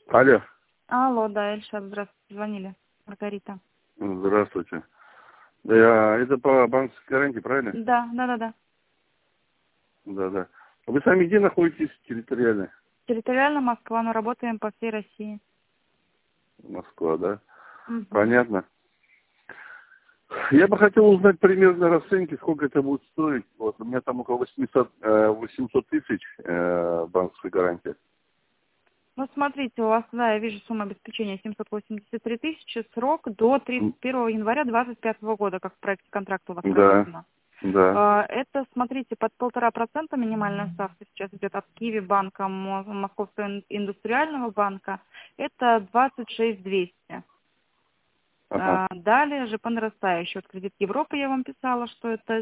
Алло. Алло, да, Эльшат, здравствуйте, звонили. Маргарита. Здравствуйте. Это по банковской гарантии, правильно? Да. Да. Вы сами где находитесь территориально? Территориально Москва, но работаем по всей России. Москва, да? Мгм. Понятно. Я бы хотел узнать примерно расценки, сколько это будет стоить. Вот у меня там около 800 тысяч банковской гарантии. Ну, смотрите, у вас, да, я вижу сумма обеспечения 783 тысячи, срок до 31 января 2025 года, как в проекте контракта у вас прописано. Да. Это, смотрите, под 1,5% минимальная ставка сейчас идет от Киви банка, Московского индустриального банка. Это 26 200. Ага. Далее же по нарастающей. Вот кредит Европы я вам писала, что это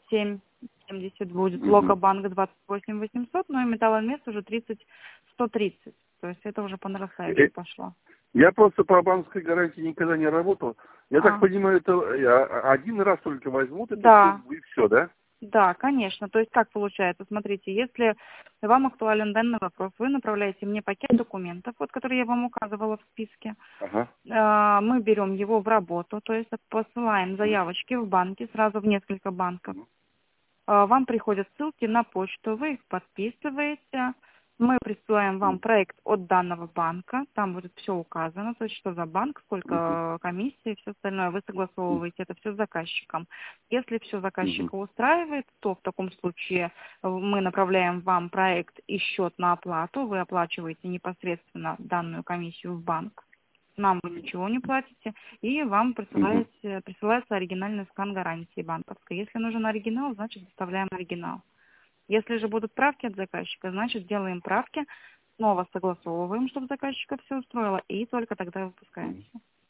27,70 будет. Мгм. Локобанк 28 800, но и Металлинвест уже 30 130. То есть это уже по нарастающей пошло. Я просто по банковской гарантии никогда не работал. Я так понимаю, это один раз только возьмут эту Да. сумму и все, да? Да, конечно. То есть как получается? Смотрите, если вам актуален данный вопрос, вы направляете мне пакет документов, вот, который я вам указывала в списке. Ага. Мы берем его в работу, то есть посылаем заявочки в банки, сразу в несколько банков. Вам приходят ссылки на почту, вы их подписываете. Мы присылаем вам проект от данного банка, там будет все указано, то есть что за банк, сколько комиссии, все остальное. Вы согласовываете это все с заказчиком. Если все заказчика устраивает, то в таком случае мы направляем вам проект и счет на оплату, вы оплачиваете непосредственно данную комиссию в банк. Нам вы ничего не платите, и вам присылается оригинальный скан гарантии банковской. Если нужен оригинал, значит доставляем оригинал. Если же будут правки от заказчика, значит делаем правки, снова согласовываем, чтобы заказчика все устроило, и только тогда выпускаемся.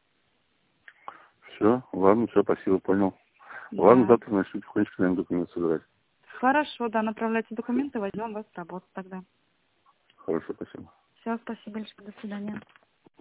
Все, ладно, все, спасибо, понял. Да. Ладно, завтра начнем потихонечку, наверное, документы собирать. Хорошо, да, направляйте документы, возьмем вас в работу тогда. Хорошо, спасибо. Все, спасибо большое, до свидания.